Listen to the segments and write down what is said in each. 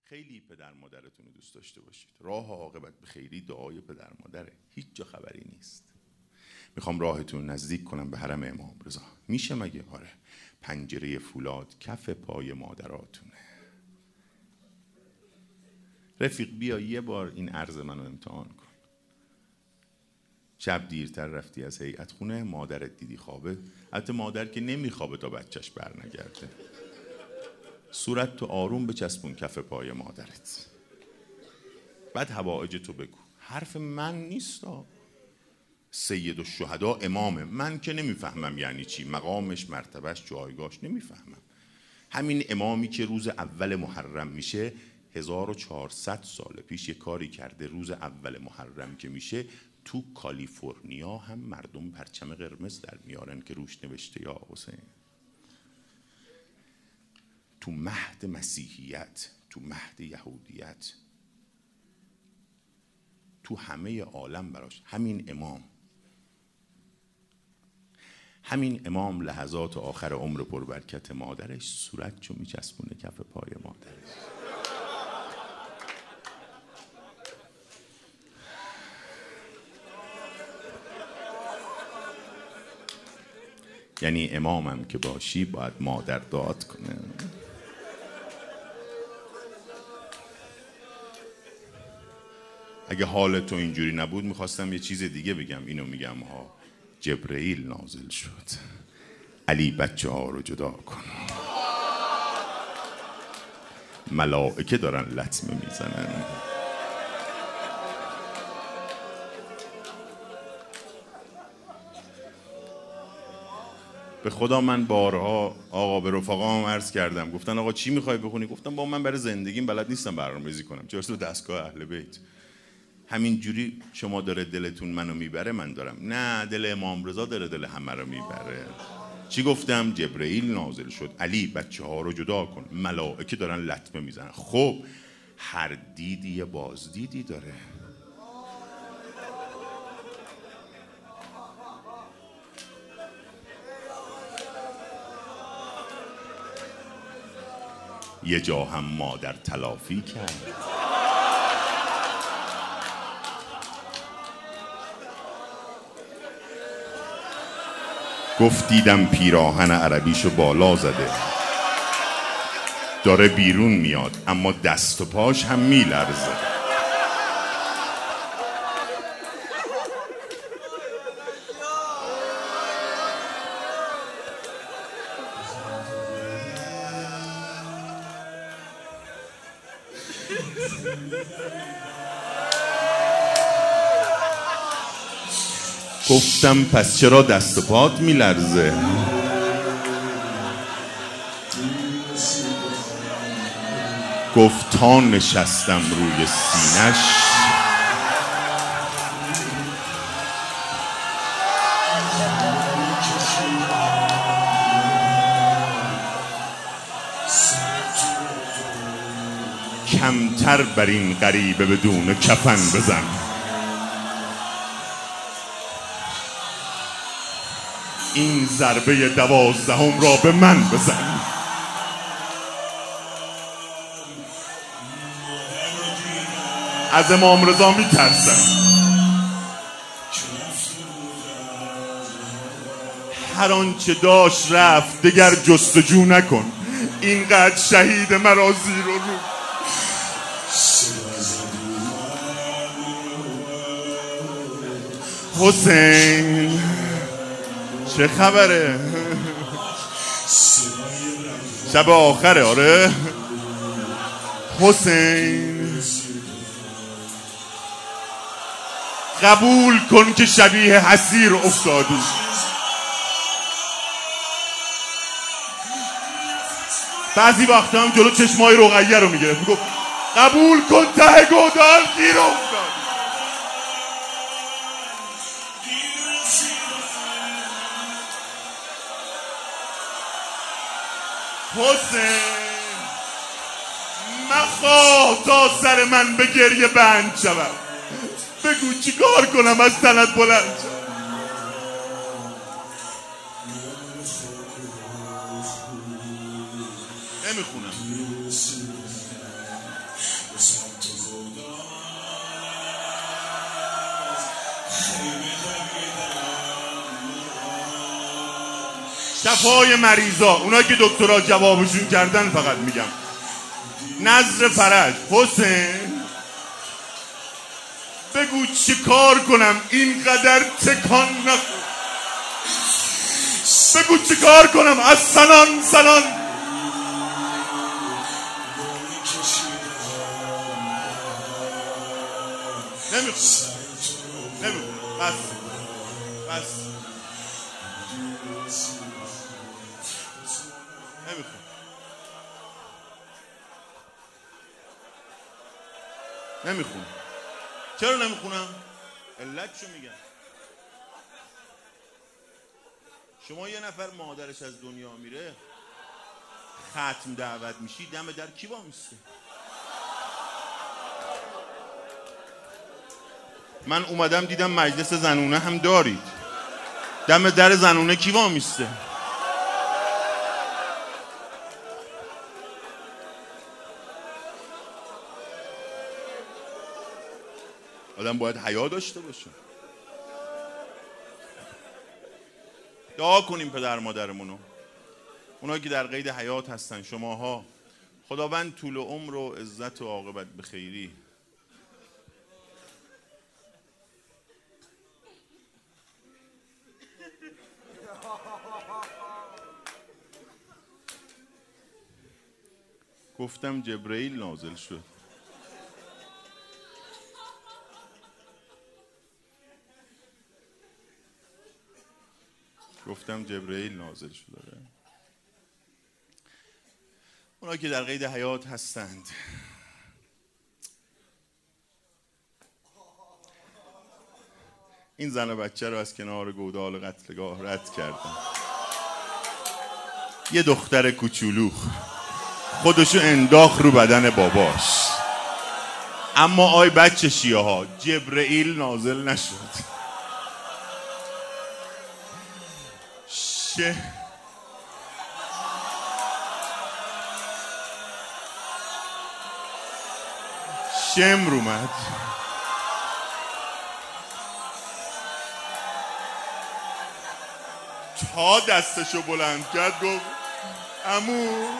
خیلی پدر مادرتون رو دوست داشته باشید. راه عاقبت به خیری دعای پدر مادره، هیچ جا خبری نیست. میخوام راهتون نزدیک کنم به حرم امام رضا. میشه مگه؟ آره. پنجره فولاد کف پای مادراتونه. رفیق بیا یه بار این عرض منو امتحان کن. شب دیرتر رفتی از هیئت خونه، مادرت دیدی خوابه. البته مادر که نمیخوابه تا بچهش برنگرده. صورت تو آروم بچسبون کف پای مادرت. بعد حوائج تو بگو. حرف من نیستا. سید الشهدا امامه. من که نمیفهمم یعنی چی، مقامش، مرتبهش، جایگاهش نمیفهمم. همین امامی که روز اول محرم میشه 1400 سال پیش یه کاری کرده. روز اول محرم که میشه تو کالیفرنیا هم مردم پرچم قرمز در میارن که روش نوشته یا حسین. تو مهد مسیحیت، تو مهد یهودیت، تو همه عالم براش همین امام لحظات آخر عمر پربرکت مادرش صورت چو میچسبونه کف پای مادرش. یعنی امامم که باشی باید مادر داد کنه. اگه حال تو اینجوری نبود میخواستم یه چیز دیگه بگم. اینو میگم ها. جبرئیل نازل شد. علی بچه ها رو جدا کن. ملائکه دارن لطمه میزنن. به خدا من بارها آقا به رفقام عرض کردم، گفتن آقا چی میخوای بخونی؟ گفتم با من برای زندگیم بلد نیستم برنامه‌ریزی کنم، چه برسه دستگاه اهل بیت. همین جوری شما داره دلتون منو میبره، من دارم. نه، دل امام رضا داره دل همه رو میبره. چی گفتم؟ جبرئیل نازل شد. علی بچه ها رو جدا کن. ملائکه دارن لطمه میزنن. خب هر دیدی یه بازدیدی داره. یه جا هم مادر تلافی کرد. گفت دیدم پیراهن عربیشو بالا زده، داره بیرون میاد اما دست و پاش هم میلرزه. گفتم پس چرا دست و پات میلرزه؟ گفت تا نشستم روی سینش کمتر بر این غریبه بدون کفن بزن. این ضربه 12 را به من بزن. از امام رضا میترسم. هر آنچه داشت رفت، دگر جستجو نکن. اینقدر شهید مرا زیر و رو. حسین چه خبره؟ شب آخره. آره حسین قبول کن که شبیه حسیر افتادی. بعضی وقتا هم جلو چشمای رقیه رو میگرفت، میگفت قبول کن ته گودال گیر افتاد. حسین مخواه تا سر من به گریه بند شود. بگو چی کار کنم از تنت بلند شد. نمیخونم. شفای مریضا، اونایی که دکترها جوابشون کردن فقط میگم. نظر فرج. حسین بگو چه کار کنم اینقدر تکان نخور. بگو چه کار کنم از سنان سنان. نمیخون بس نمیخون. چرا نمیخونم؟ علتشو میگم. شما یه نفر مادرش از دنیا میره، ختم دعوت میشی، دم در کی وامیسته؟ من اومدم دیدم مجلس زنونه هم دارید، دم در زنونه کی وامیسته؟ آدم باید حیا داشته باشه. دعا کنیم پدر مادرمونو، اونایی که در قید حیات هستن. شماها خداوند طول و عمر و عزت و عاقبت بخیری. گفتم جبرئیل نازل شد. گفتم جبرئیل نازل شده. اونایی که در قید حیات هستند، این زن و بچه رو از کنار گودال قتلگاه رد کردن. یه دختر کوچولو خودشو انداخت رو بدن باباش. اما آی بچه شیعه ها، جبرئیل نازل نشد. شمر اومد. تا دستشو بلند کرد گفت عمو.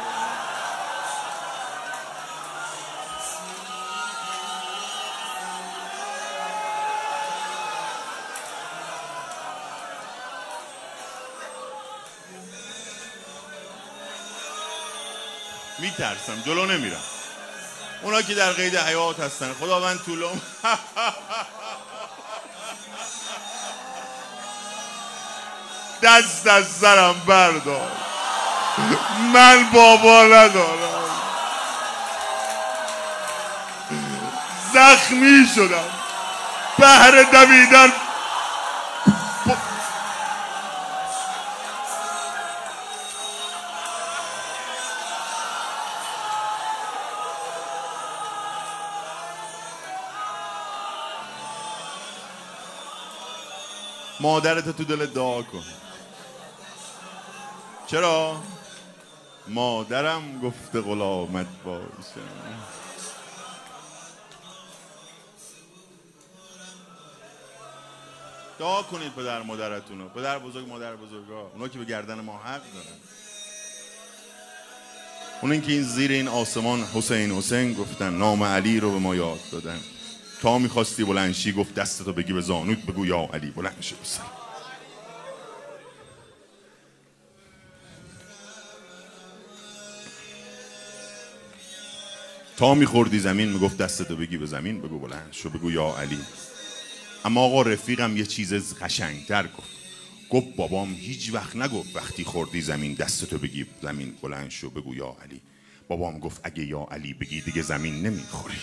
میترسم، جلو نمیرم. اونا که در قید حیات هستن خداوند طول عمر. دست از سرم بردار، من بابا ندارم. زخمی شدم بهر دویدن. مادرت تو دلت دعا کن. چرا؟ مادرم گفته غلامت باشم. دعا کنید پدر مادرتونو، پدر بزرگ مادر بزرگا، اونا که به گردن ما حق دارن. اونن که این زیر این آسمان حسین حسین گفتن، نام علی رو به ما یاد دادن. تا میخواستی بلندشی گفت دستتو بگی به زانوت بگو یا علی بلند شو بسن. تا میخوردی زمین میگفت دستتو بگی به زمین بگو بلند شو بگو یا علی. اما آقا رفیقم یه چیز قشنگتر گفت بابام هیچ وقت نگفت وقتی خوردی زمین دستتو بگی زمین بلند شو بگو یا علی. بابام گفت اگه یا علی بگی دیگه زمین نمیخوری.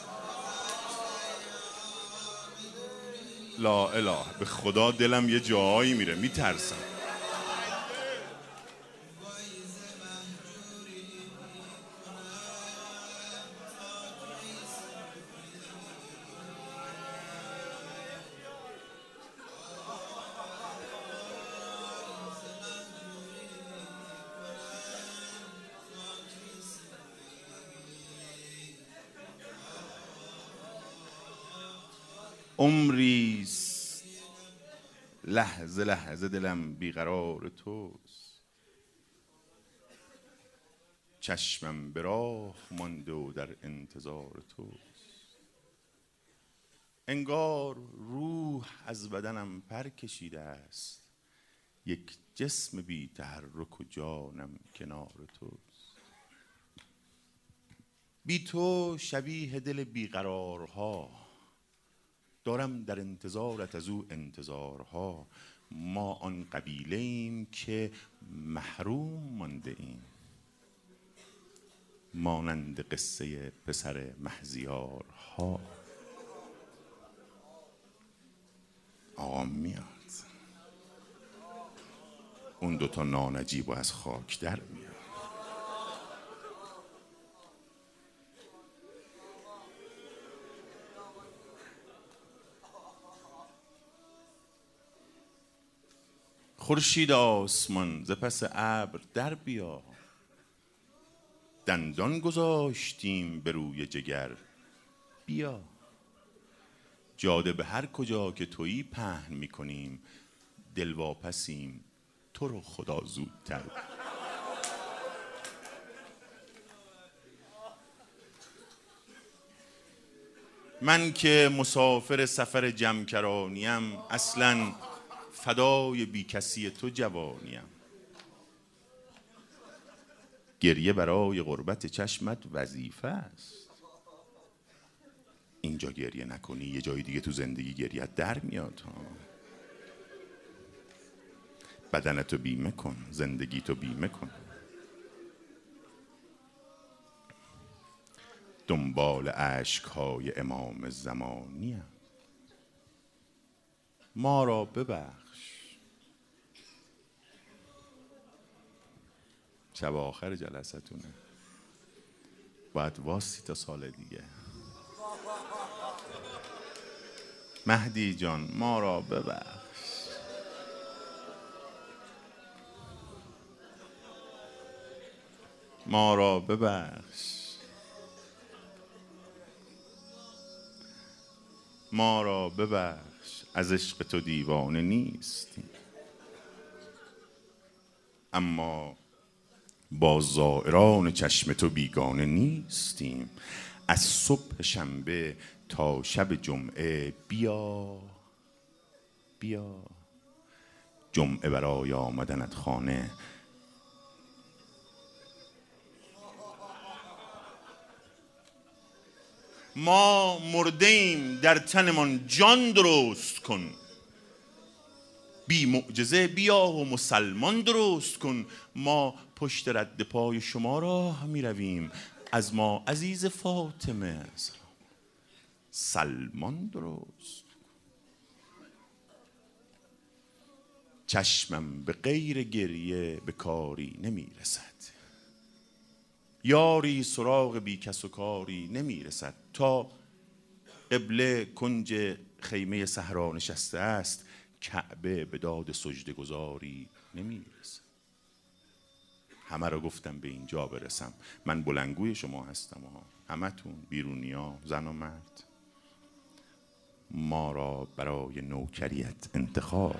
لا اله، به خدا دلم یه جایی میره، میترسم. عمریست لحظه لحظه دلم بیقرار توست. چشمم به راه مانده و در انتظار توست. انگار روح از بدنم پر کشیده است، یک جسم بی تحرک و جانم کنار توست. بی تو شبیه دل بیقرارها، دارم در انتظارت از او انتظارها. ما آن قبیله ایم که محروم مانده ایم، مانند قصه پسر مهزیارها. آقا میاد، اون دوتا نانجیب از خاک در میاد. خورشید آسمان ز پس ابر در بیا، دندان گذاشتیم به روی جگر بیا. جاده به هر کجا که تویی پهن میکنیم، دلواپسیم تو رو خدا زودتر. من که مسافر سفر جمکرانیم، اصلا فدای بی کسی تو جوانیم. گریه برای غربت چشمت وظیفه است، اینجا گریه نکنی یه جای دیگه تو زندگی گریت در میاد. بدنتو بیمه کن، زندگیتو بیمه کن. دنبال اشک‌های امام زمانیم، ما را ببخش. شب آخر جلستونه، باید واسی تا سال دیگه. مهدی جان ما را ببخش. ما را ببخش. ما را ببخش. از عشق تو دیوانه نیستیم، اما با زائران چشم تو بیگانه نیستیم. از صبح شنبه تا شب جمعه بیا بیا، جمعه برای آمدنت خانه. ما مرده ایم در تنمان جان درست کن، بی معجزه بیا و مسلمان درست کن. ما پشت رد پای شما راه می رویم، از ما عزیز فاطمه سلمان درست. چشمم به غیر گریه به کاری نمی رسد، یاری سراغ بی کس و کاری نمی رسد. تا قبله کنج خیمه صحرا نشسته است، کعبه به داد سجده گذاری نمی رسد. همه رو گفتم به اینجا برسم، من بلندگوی شما هستم ها، همتون بیرونیا زن و مرد. ما را برای نوکریت انتخاب.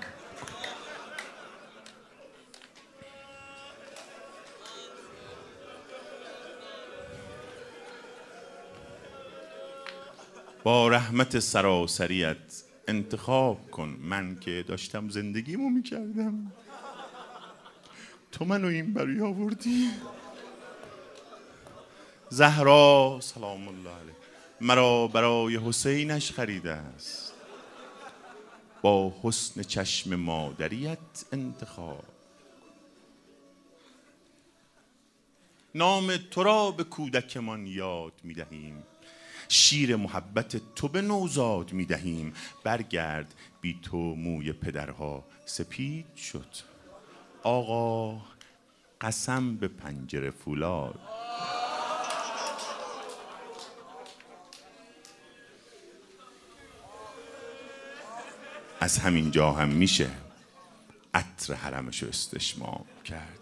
با رحمت سراسریت انتخاب کن. من که داشتم زندگیمو میکردم، تو منو این بری آوردی. زهرا سلام الله علیه مرا برای حسینش خریده است، با حسن چشم مادریت انتخاب. نام تو را به کودکمان یاد میدهیم، شیر محبت تو به نوزاد میدهیم. برگرد بی تو موی پدرها سپید شد، آقا قسم به پنجره فولاد. از همین جا هم میشه عطر حرمشو استشمام کرد.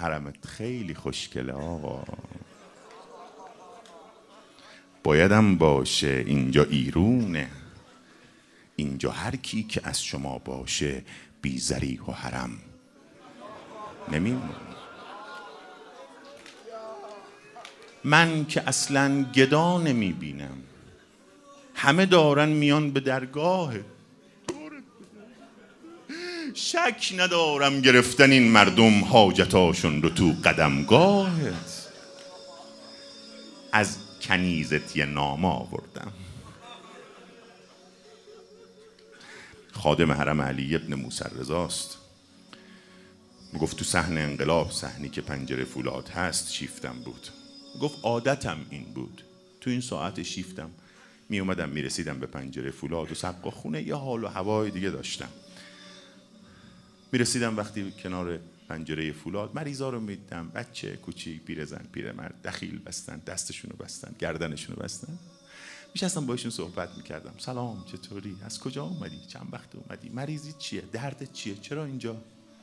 حرمت خیلی خوشگله آقا، بایدم باشه اینجا ایرونه، اینجا هر کی که از شما باشه بی ذریح و حرم نمیمونه. من که اصلا گدا نمیبینم، همه دارن میان به درگاه، شک ندارم گرفتن این مردم حاجتاشون رو تو قدمگاهت. از کنیزت یه نامه آوردم، خادم حرم علی ابن موسی رضاست. گفت تو صحن انقلاب، صحنی که پنجره فولاد هست، شیفتم بود. گفت عادتم این بود، تو این ساعت شیفتم می اومدم می رسیدم به پنجره فولاد و سقا خونه یه حال و هوای دیگه داشتم. می رسیدم وقتی کنار پنجره فولاد مریضا رو می دیدم، بچه کوچیک، پیرزن، پیرمرد، دخیل بستن، دستشونو بستن، گردنشونو بستن، میشستم باشون صحبت میکردم. سلام، چطوری؟ از کجا اومدی؟ چند وقت اومدی؟ مریضی چیه؟ دردت چیه؟ چرا اینجا؟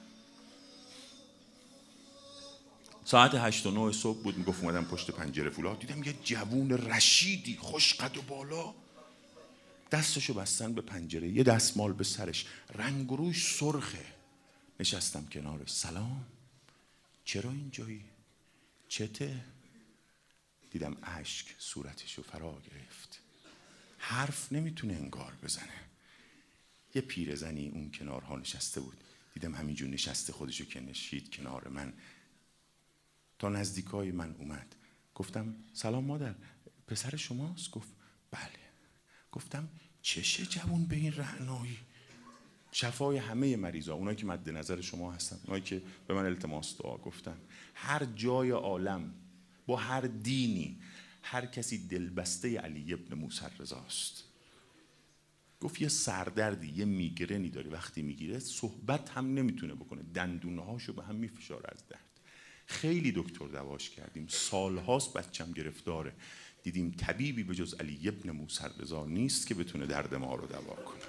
ساعت 8 و 9 صبح بود. میگفت اومدم پشت پنجره فولاد، دیدم یه جوون رشیدی خوش قد و بالا، دستشو بستن به پنجره، یه دستمال به سرش، رنگ و روش سرخه. نشستم کنارش. سلام، چرا اینجایی؟ چته؟ دیدم اشک صورتشو فرا گرفت، حرف نمیتونه انگار بزنه. یه پیرزنی اون کنارها نشسته بود، دیدم همینجور نشسته، خودشو که نشید کنار من، تا نزدیکای من اومد. گفتم سلام مادر، پسر شماست؟ گفت بله. گفتم چشه جوون به این رعنایی؟ شفای همه مریضا، اونایی که مد نظر شما هستن، اونایی که به من التماس دعا گفتن، هر جای عالم، با هر دینی، هر کسی دلبسته علی ابن موسی رضاست. گفت یه سردردی، یه میگرنی داره، وقتی میگیره صحبت هم نمیتونه بکنه، دندونهاشو به هم میفشاره از درد. خیلی دکتر دواش کردیم، سالهاست بچم گرفتاره، دیدیم طبیبی به جز علی ابن موسی رضا نیست که بتونه درد ما رو دوا کنه.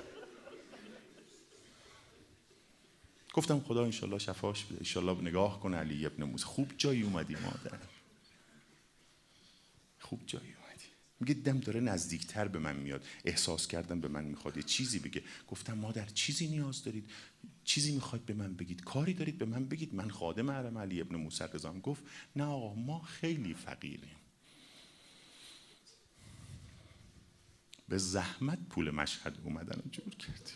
گفتم خدا انشالله شفاش بده، انشالله نگاه کنه علی ابن موسی. خوب جایی اومدی مادر، خوب جایی اومدی. میگه دم داره نزدیکتر به من میاد، احساس کردم به من میخواد یه چیزی بگه. گفتم مادر چیزی نیاز دارید؟ چیزی میخواید به من بگید؟ کاری دارید به من بگید، من خادم حرم علی ابن موسی رضا. گفت نه آقا، ما خیلی فقیریم، به زحمت پول مشهد اومدن رو جور کردیم.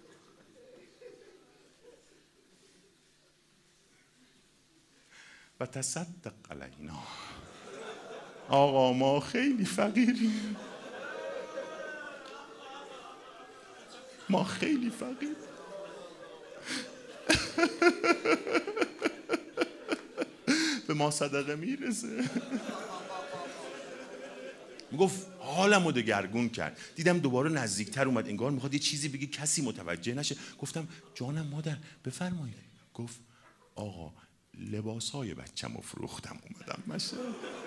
و تصدق علینا، آقا ما خیلی فقیریم، ما خیلی فقیر. به ما صدقه میرسه. میگفت حالمو دگرگون کرد. دیدم دوباره نزدیکتر اومد، انگار میخواد یه چیزی بگه کسی متوجه نشه. گفتم جانم مادر بفرمایید. گفت آقا لباسای بچه‌مو فروختم اومدم مشه.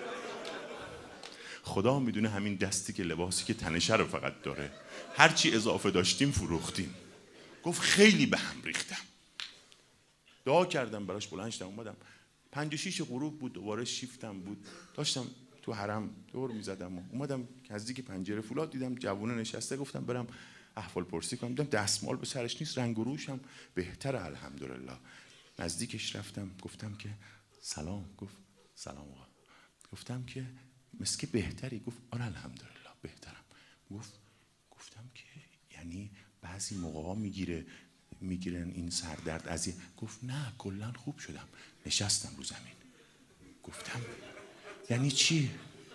خدا میدونه همین دستی که لباسی که تنشه رو فقط داره، هرچی اضافه داشتیم فروختیم. گفت خیلی به هم ریختم. دعا کردم براش، بلند شدم اومدم. 5 و 6 غروب بود، دوباره شیفتم بود، داشتم تو حرم دور میزدم و اومدم نزدیک پنجره فولاد، دیدم جوونه نشسته. گفتم برم احوال پرسی کنم، دیدم دستمال به سرش نیست، رنگ و روش هم بهتره الحمدلله. نزدیکش رفتم، گفتم که سلام. گفت سلام آقا. گفتم که مسکه بهتری؟ گفت آره الحمدلله بهترم. گفتم که یعنی بعضی موقعا میگیرن این سردرد از این؟ گفت نه کلا خوب شدم. نشستم رو زمین. گفتم یعنی چی؟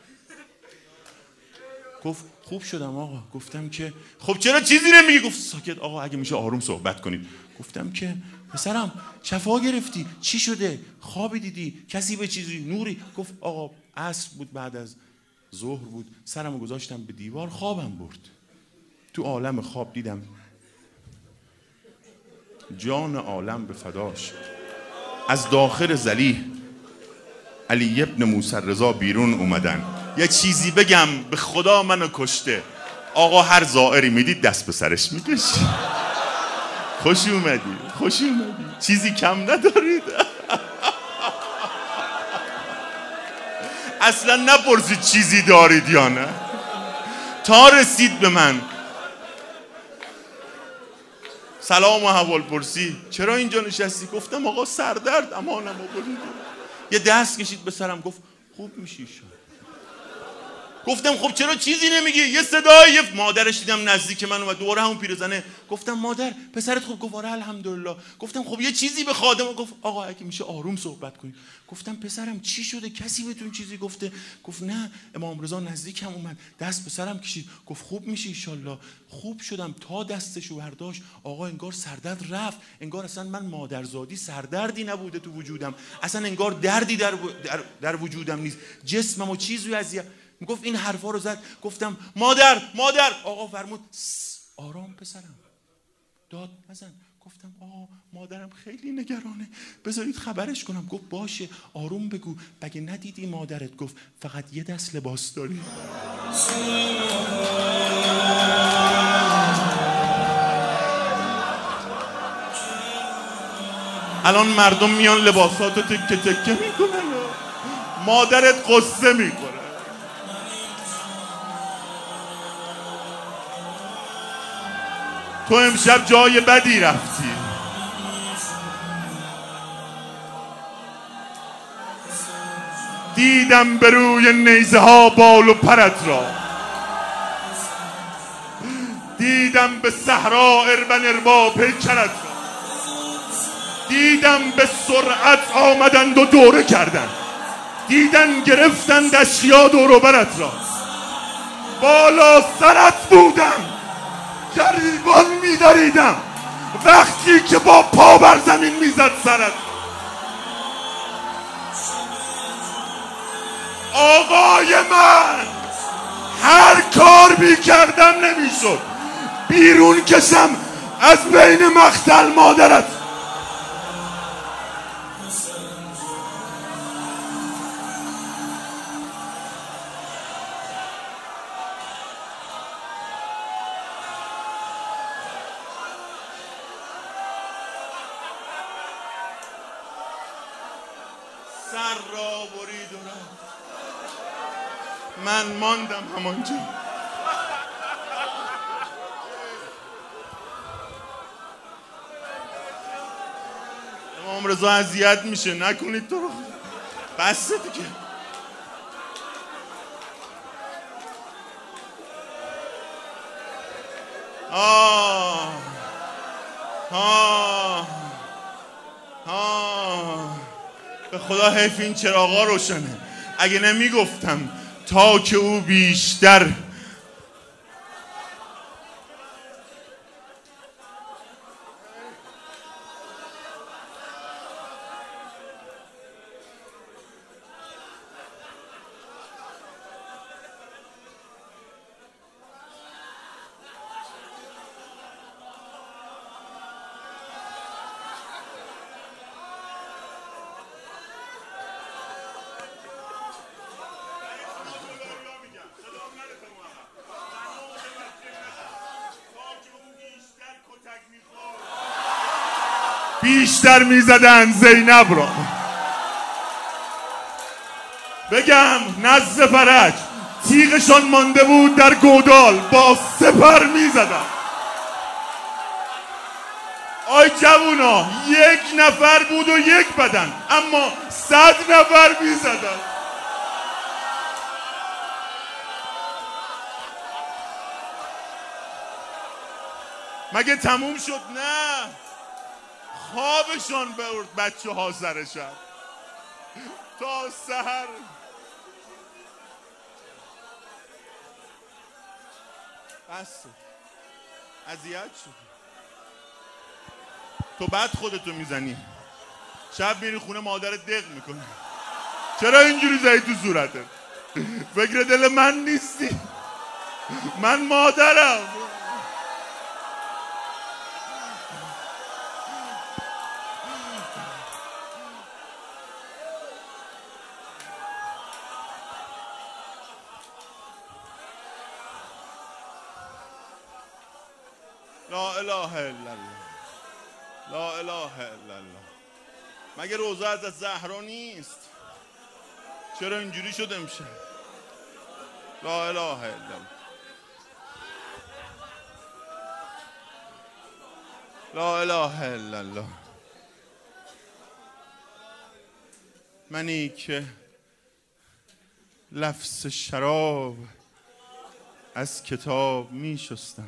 گفت خوب شدم آقا. گفتم که خب چرا چیزی نمیگی؟ گفت ساکت آقا، اگه میشه آروم صحبت کنید. گفتم که پسرم شفا گرفتی؟ چی شده؟ خوابی دیدی؟ کسی به چیزی نوری؟ گفت آقا عصر بود، بعد از ظهر بود، سرمو گذاشتم به دیوار، خوابم برد. تو عالم خواب دیدم جان عالم به فداش، از داخل ذلیح علی ابن موسی رضا بیرون اومدن. یه چیزی بگم، به خدا منو کشته. آقا هر زائری میدید دست به سرش میکشی. خوش اومدی، خوش اومدی، چیزی کم ندارید. اصلا نپرسید چیزی دارید یا نه. تا رسید به من سلام و احوال پرسی، چرا اینجا نشستی؟ گفتم آقا سردرد امانم آورید. یه دست کشید به سرم گفت خوب میشی شما. گفتم خب چرا چیزی نمیگی؟ یه صدای مادرش دیدم نزدیک من اومد، دوباره همون پیرزنه. گفتم مادر پسرت خوب؟ گفت آره الحمدلله. گفتم خب یه چیزی به خادم. گفت آقا اگه میشه آروم صحبت کنید. گفتم پسرم چی شده؟ کسی بهتون چیزی گفته؟ گفت نه امام رضا نزدیکم اومد دست به سرم کشید گفت خوب میشی ان. خوب شدم. تا دستشو برداشت آقا انگار سردرد رفت، انگار اصلا من مادرزادی سردردی نبوده تو وجودم، اصلا انگار دردی در وجودم نیست، جسمم و چیزی اذیت. گفت این حرفا رو زد. گفتم مادر آقا فرمود آرام پسرم داد نزن. گفتم آقا مادرم خیلی نگرانه، بذارید خبرش کنم. گفت باشه آروم بگو، بگه ندیدی مادرت گفت فقط یه دست لباس داری. الان مردم میان لباساتو تکه تکه میکنن، مادرت قصه میکنه. تو امشب جای بدی رفتی. دیدم به روی نیزه ها بال و پرت را، دیدم به صحرا اربن اربا پیکرت را، دیدم به سرعت آمدند و دوره کردند، دیدن گرفتند اشیا دور و برت را. بالا سرت بودم گریبان می‌دریدم وقتی که با پا بر زمین میزد سرت. آقای من هر کار میکردم نمیشد بیرون کشم از بین مقتل مادرت. سر را برید و رفت، من ماندم همانجا. امام رضا اذیت میشه، نکنید تو رو بسته دیگه. به خدا حیف این چراغا روشنه، اگه نمیگفتم تا که او بیشتر بیشتر میزدن زینب را. بگم نزد فرج تیغشان مانده بود در گودال، با سپر میزدن. آی جوونا، یک نفر بود و یک بدن، اما 100 نفر میزدن. مگه تموم شد؟ نه، خوابشان برد بچه ها سر شب تا سحر. بس اذیت شد. تو بعد خودتو میزنی، شب میری خونه مادرت دق میکنه. چرا اینجوری زدی تو صورتت؟ فکر دل من نیستی، من مادرم. لا اله الا الله، لا اله الا الله. مگه روزه از زهرا نیست؟ چرا اینجوری شد امشب؟ لا اله الا الله، لا اله الا الله. منی که لفظ شراب از کتاب می شستم،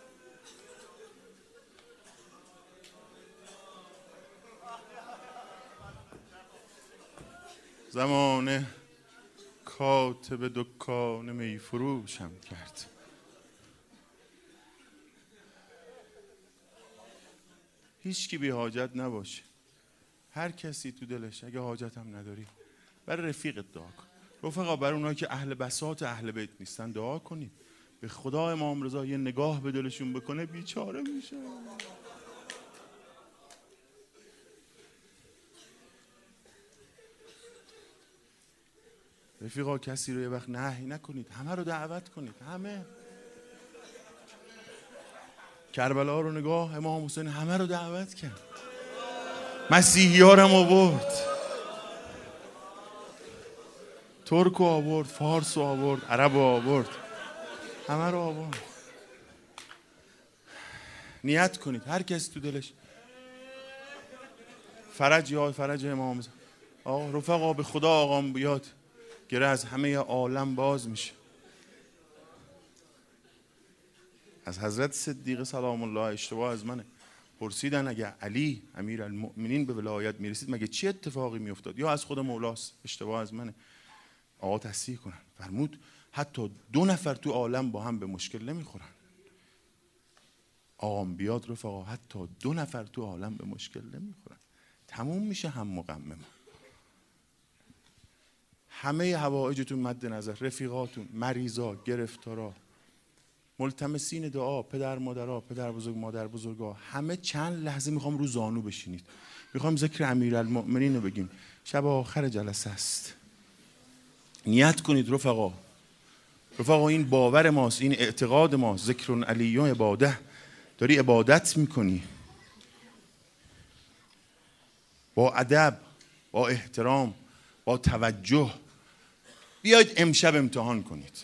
زمان کاتب دکان می فروشم کرد. هیچ کی بی حاجت نباشه، هر کسی تو دلش اگه حاجت هم نداری برای رفیقت دعا کن. رفقا برای اونایی که اهل بساط اهل بیت نیستن دعا کنید، به خدا امام رضا یه نگاه به دلشون بکنه بیچاره میشه. رفیقا کسی رو یه وقت نهی نکنید، همه رو دعوت کنید. همه کربلا رو نگاه، امام حسین همه رو دعوت کرد، مسیحی ها رو هم آورد، ترک رو آورد، فارس رو آورد، عرب رو آورد، همه رو آورد. نیت کنید هر کسی تو دلش فرج یا فرج امام حسین. آقا رفقا به خدا آقام بیاد گره از همه عالم باز میشه. از حضرت صدیق سلام الله اشتباه از منه، پرسیدن اگه علی امیرالمؤمنین به ولایت میرسید مگه چی اتفاقی میافتاد؟ یا از خود مولاست، اشتباه از منه. آقا تصحیح کنن، فرمود حتی 2 نفر تو عالم با هم به مشکل نمیخورن. آقام بیاد رفقا حتی 2 نفر تو عالم به مشکل نمیخورن، تموم میشه هم مقمم. همه حوائجتون مد نظر، رفیقاتون، مریضا، گرفتارا، ملتمسین دعا، پدر مادرها، پدر بزرگ مادر بزرگا، همه چند لحظه میخوام رو زانو بشینید، میخوام ذکر امیرالمؤمنین رو بگیم. شب آخر جلسه است، نیت کنید رفقا. رفقا این باور ماست، این اعتقاد ماست. ذکر علی و عباده، داری عبادت میکنی با ادب، با احترام، با توجه. بیاید امشب امتحان کنید،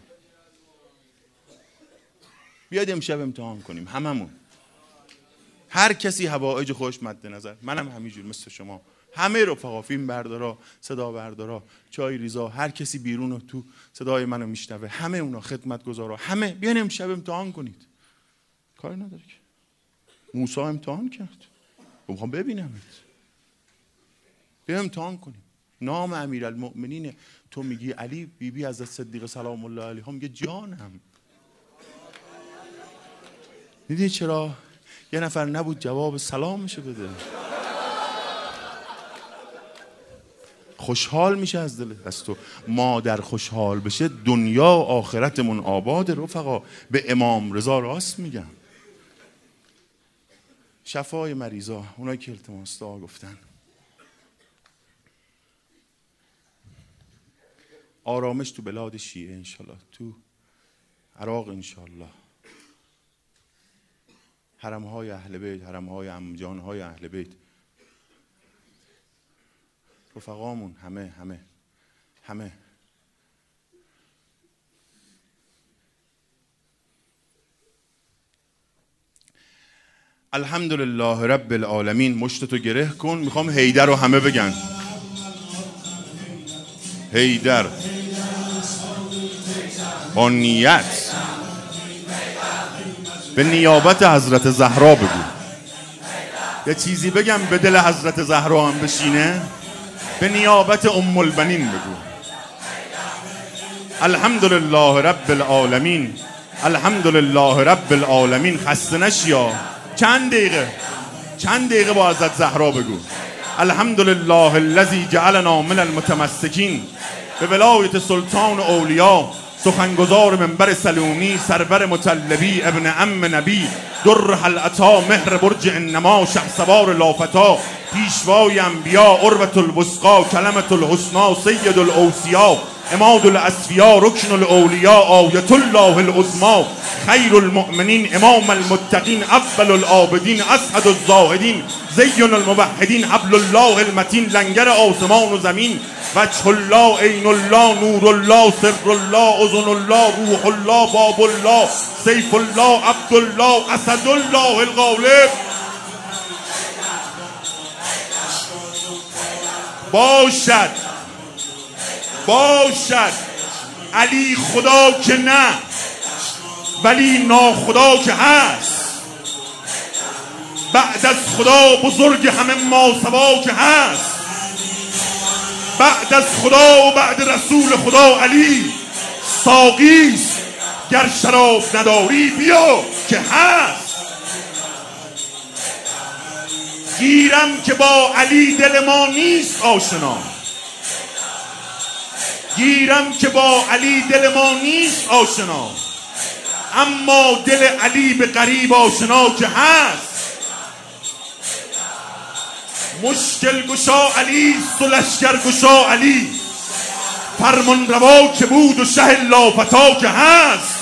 بیاید امشب امتحان کنیم هممون، هر کسی حوائج خودش مد نظر. منم همینجور مثل شما، همه رفقا، فیلم بردارا، صدا بردارا، چای ریزا، هر کسی بیرون و تو صدای منو میشنوه، همه اونا خدمتگزارا، همه بیاین امشب امتحان کنید. کاری نداره که موسی امتحان کرد، میخوام ببینمت. بیا امتحان کنیم. نام امیرالمؤمنین تو میگی علی، بیبی حضرت صدیق سلام الله علیها میگه جانم. میدونی چرا؟ یه نفر نبود جواب سلامشو بده، خوشحال میشه از دل از تو. مادر خوشحال بشه دنیا و آخرتمون آباد. رفقا به امام رضا راست میگم. شفای مریضا، اونایی که التماس دعا گفتن، آرامش تو بلاد شیعه انشالله، تو عراق انشالله، حرمهای اهل بیت، حرمهای عموجانهای اهل بیت، رفقامون، همه همه همه. الحمدلله رب العالمین. مشتتو گره کن، میخوام حیدر رو همه بگن. حیدر با نیت به نیابت حضرت زهرا بگو. یه چیزی بگم به دل حضرت زهرا هم بشینه، به نیابت ام البنین بگو. الحمدلله رب العالمین، الحمدلله رب العالمین. خسته نشیا، چند دقیقه با حضرت زهرا بگو. الحمدلله الذی جعلنا من المتمسکین به ولایت سلطان اولیاء، سخنگزار منبر سلومی، سرور مطلبی، ابن عم نبی، در حلعتا، مهر برج انما، شهسوار لافتا، پیشوای انبیا، عروة الوثقی، کلمة الحسنا، سید الاوصیا، عماد الاصفیا، رکن الاولیا، آیت الله العظما، خیر المؤمنین، امام المتقین، اول العابدین، اسعد الزاهدین، زین الموحدین، حبل الله المتین، لنگر آسمان و زمین، وجه الله، عین الله، نور الله، سر الله، اذن الله، روح الله، باب الله، سیف الله، عبدالله، اسد الله الغالب. باشد علی خدا که نه، ولی ناخدا که هست. بعد از خدا بزرگ همه ماسوا که هست. بعد از خدا و بعد رسول خدا علی ساقیست، گر شراب نداری بیا که هست. گیرم که با علی دل ما نیست آشنا، گیرم که با علی دل ما نیست آشنا، اما دل علی به قریب آشنا که هست. مشکل گشا علی است و لشکر گشا علی، فرمان روا که بود و شه لافتا که هست.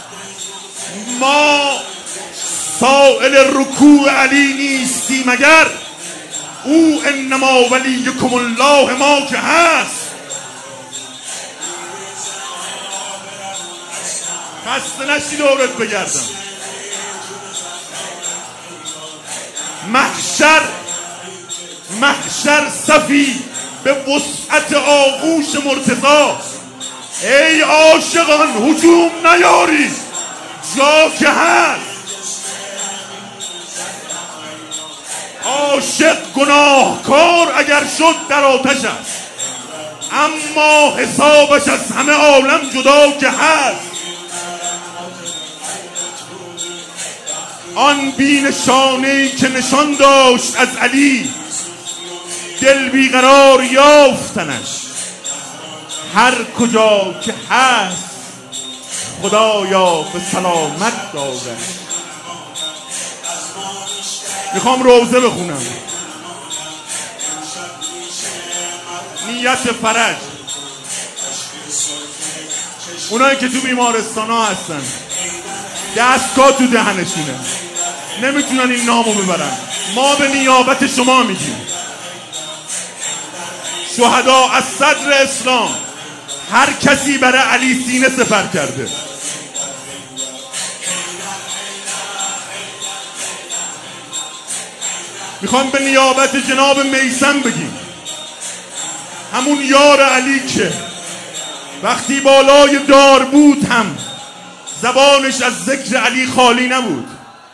ما سائل رکوع علی نیستیم اگر، او انما ولیکم الله ما که هست. خسته نشی دورت بگردم. محشر صفی به وسعت آغوش مرتضی. ای عاشقان هجوم نیاری جا که هست. عاشق گناهکار اگر شد در آتش است، اما حسابش از همه عالم جدا که هست. آن بی نشانه‌ای که نشان داشت از علی، دل بیقرار یافتنش هر کجا که هست. خدایا به سلامت دارد. میخوام روزه بخونم. نیت فرج. اونایی که تو بیمارستان ها هستن دستگاه تو دهنشونه، نمیتونن این نامو ببرن، ما به نیابت شما میگیم. شهدا از صدر اسلام هر کسی برای علی سینه سپر کرده. میخوام به نیابت جناب میثم بگیم، همون یار علی که وقتی بالای دار بود هم زبانش از ذکر علی خالی نبود.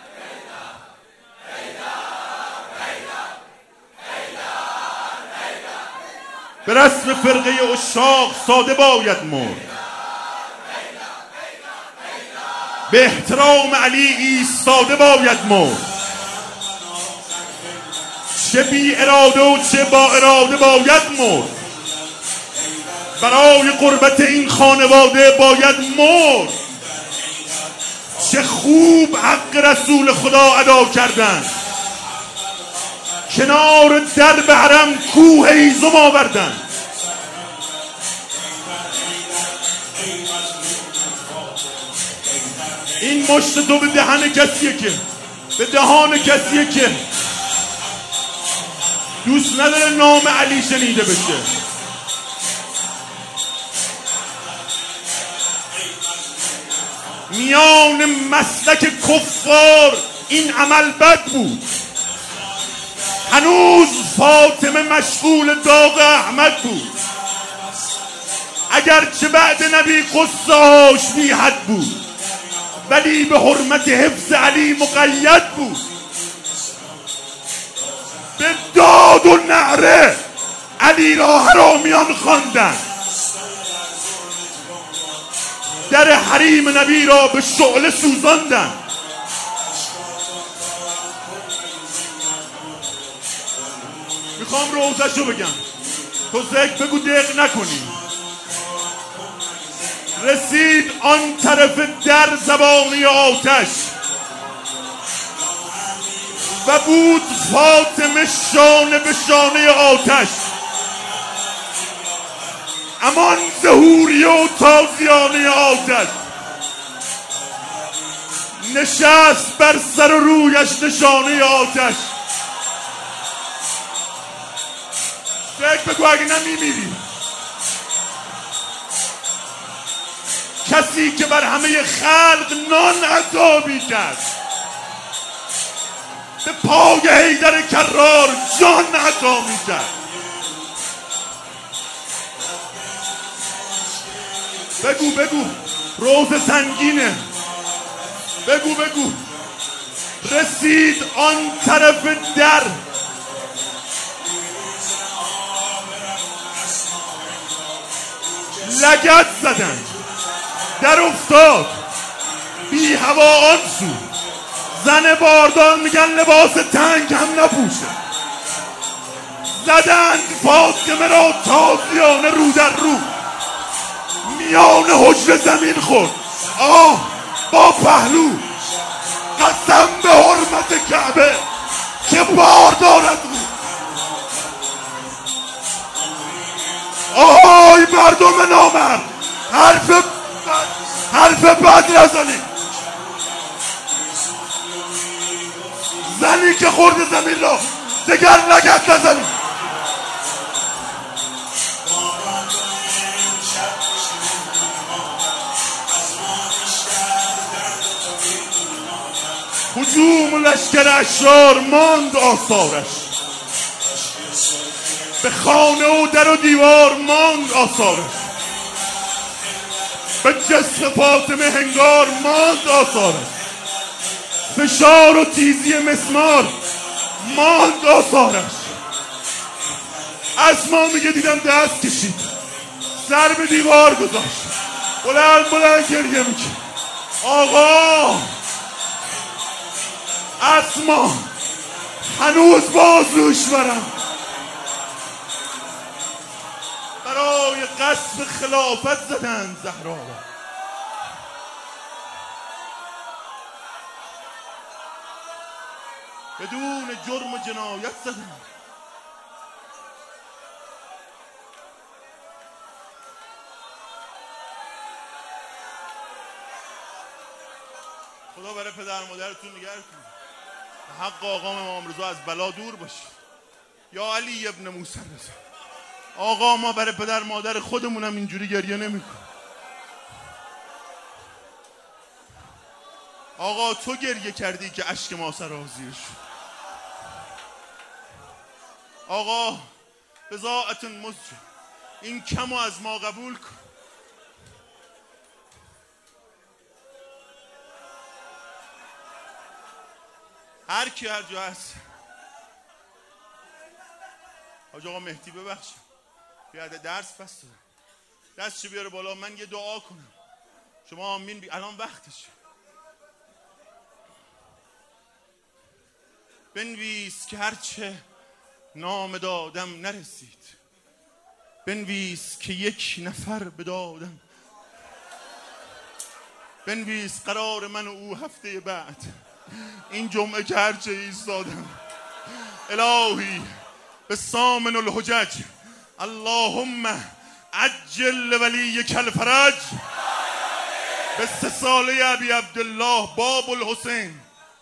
به رسم فرقه عشاق ساده باید مرد، به احترام علی ایستاده باید مرد. چه بی اراده و چه با اراده باید مرد، برای قربت این خانواده باید مرد. چه خوب حق رسول خدا ادا کردن، کنار درب حرم کوه هیزم آوردن. این مشت تو به دهن کسیه که به دهان کسیه که دوست نداره نام علی شنیده بشه. میان مسلک کفار این عمل بد بود. هنوز فاطمه مشغول داغ احمد بود، اگرچه بعد نبی قصه‌اش بی حد بود، ولی به حرمت حفظ علی مقید بود. به داد و نعره علی را حرامیان خواندند، در حریم نبی را به شعله سوزاندند. میخوام روزشو بگم، تو ذکر بگو دق نکنی. رسید آن طرف در زبانی آتش و بود فاطمه شانه به شانه آتش. امان ظهوری و تازیانه آتش، نشست بر سر و رویش نشانه آتش. ذکر بگو اگه نمیمیری. کسی که بر همه خلق نان عطا می‌کرد، به پای حیدر کرار جان عطا می‌کرد. بگو بگو روز سنگینه، بگو بگو رسید آن طرف در، لگد زدن در افتاد بی هوا آن سو، زن باردار میگن لباس تنگ هم نپوشه، زدند فاطمه را تازیانه رو در رو، میان حجره زمین خورد آه با پهلو، قسم به حرمت کعبه که بار دارد رو. آهای مردم نامرد، حرف بد نزنید. زنی که خورد زمین را دگر لگد نزنید. هجوم لشکر اشرار ماند آثارش، به خانه و در و دیوار ماند آثارش، به جسم فاطمه هنگار ماند آثارش، فشار و تیزی مسمار ماند آثارش. اسما میگه دیدم دست کشید، سر به دیوار گذاشت، بلند بلند گریه میکرد. آقا اسما هنوز بازوش برم، برای غصب خلافت زدن زهرا را. بدون جرم و جنایت زدن. خدا برای پدر مادرتون نگهدارتون. حق آقام امام رضا از بلا دور باشی. یا علی ابن موسی رضا. آقا ما برای پدر مادر خودمونم اینجوری گریه نمی‌کنیم. آقا تو گریه کردی که اشک ما سرازیر شد. آقا بضاعت مزج این کمو از ما قبول کن. هر کی هر جا هست. حاج آقا مهدی ببخشید بیاد درس پس دستش بیاره بالا، من یه دعا کنم شما آمین الان وقتشه. بنویس که هرچه نام دادم نرسید، بنویس که یک نفر بدادم، بنویس قرار من و او هفته بعد این جمعه که هرچه ایستادم. الهی به سامن الحجج اللهم عجل ولی کل فرج. به 3 ساله ابی عبدالله باب الحسین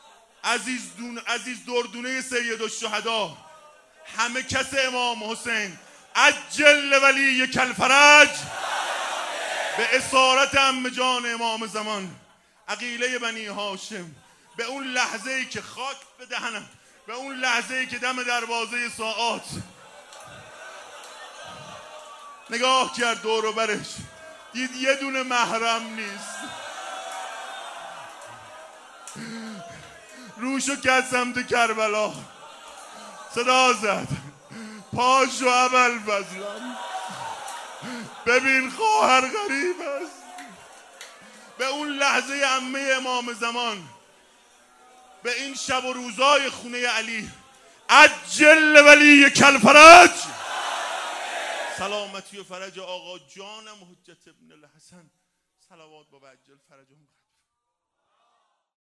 عزیز دردونه سید الشهدا همه کس امام حسین عجل ولی کل فرج. به اسارت عمه جان امام زمان عقیله بنی هاشم، به اون لحظه‌ای که خاک به دهنم، به اون لحظه‌ای که دم دروازه ساعات نگاه کرد دور و برش دید یه دونه محرم نیست، روشو کرد سمت کربلا، صدا زد پاشو ابوالفضلم ببین خواهر غریب است. به اون لحظه عمه امام زمان، به این شب و روزای خونه علی عجل ولی کل فرج. سلامتی و فرج آقا جانم حجت ابن الحسن صلوات با عجل فرجهم.